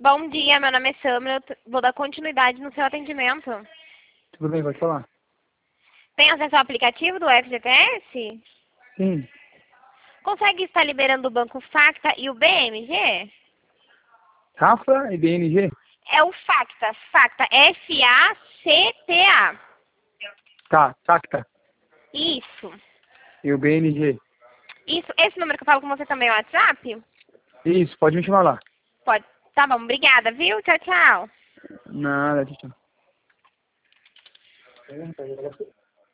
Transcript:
Bom dia, meu nome é Samra, eu vou dar continuidade no seu atendimento. Tudo bem, pode falar. Tem acesso ao aplicativo do FGTS? Sim. Consegue estar liberando o Banco Facta e o BMG? Rafa e BNG? É o Facta, Facta, F-A-C-T-A. Tá, Tacta. Isso. E o BNG? Isso, esse número que eu falo com você também é o WhatsApp? Isso, pode me chamar lá. Pode. Tá bom, obrigada, viu? Tchau, tchau. Nada, tchau.